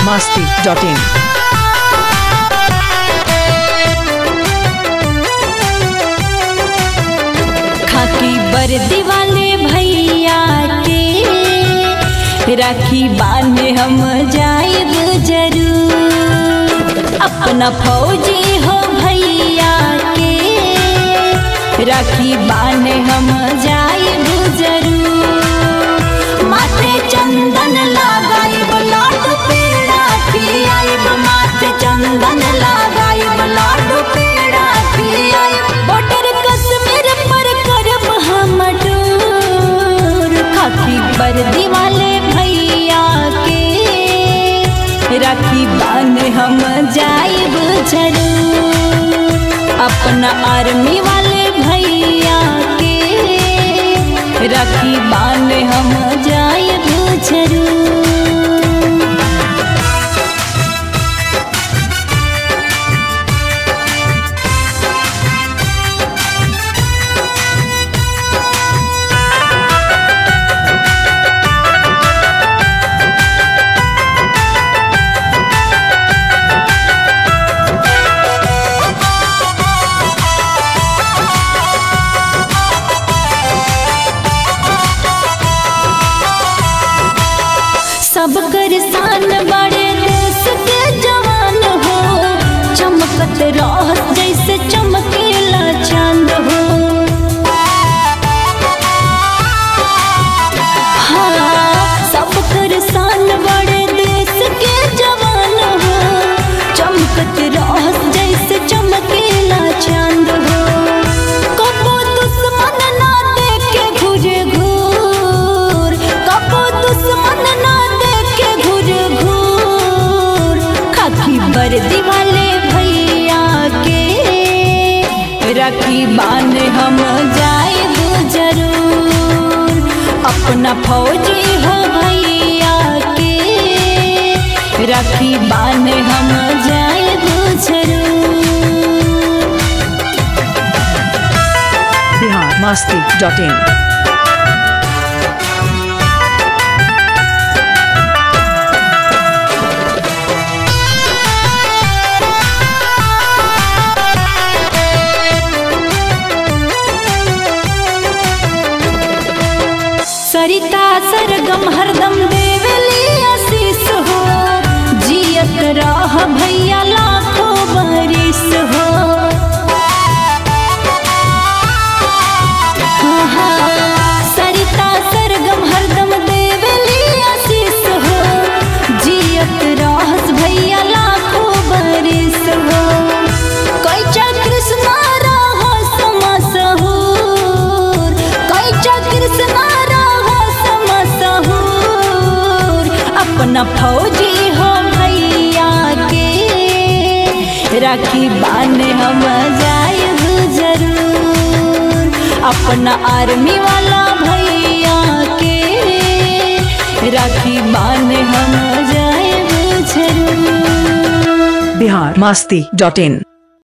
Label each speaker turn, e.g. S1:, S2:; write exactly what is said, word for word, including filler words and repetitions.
S1: masti dot in.
S2: खाकी वर्दी वाले भैया के राखी बांधे हम जाएब जरूर। अपना फौजी हो भैया के राखी बांधे हम जाएब जरूर। माथे चंदन लगाएब लाडू पेड़ा खियाएब, माथे चंदन लगाएब लाडू पेड़ा खियाएब। बॉर्डर कश्मीर पर करब हम टूर। खाकी वर्दी वाले भैया के राखी बांधे हम जाएब जरूर। अपना आर्मी वाले भैया के राखी बांधे हम जाएब जरूर। सब करसान बड़े देश के जवान हो, चमकत रहत जैसे चमकेला चांद हो। हाँ, सब करसान बड़े देश के जवान हो, चमकत रहत जैसे चमकेला चांद हो। कबो दुश्मन ना देखे घूरे घूर, कबो दुश्मन ना वर्दी वाले भैया के राखी बांधे हम जाएब जरूर। अपना फौजी हो भैया के राखी बांधे हम जाएब जरूर।
S1: Bihar masti dot in.
S2: सरिता सरगम हरदम देवली आशीष हो, जियत रह भैया लाखों बरिस हो। हाँ, सरिता सरगम हरदम देवली आशीष हो, जियत रहस भैया लाखों बरिस हो। कैचा कृष्णा रहस मशहूर, कैचा कृष्णा अपना फौजी हो भैया के राखी बांधे हम जाएब जरूर। अपना आर्मी वाला भैया के राखी बांधे हम जाएब जरूर।
S1: Bihar masti dot in.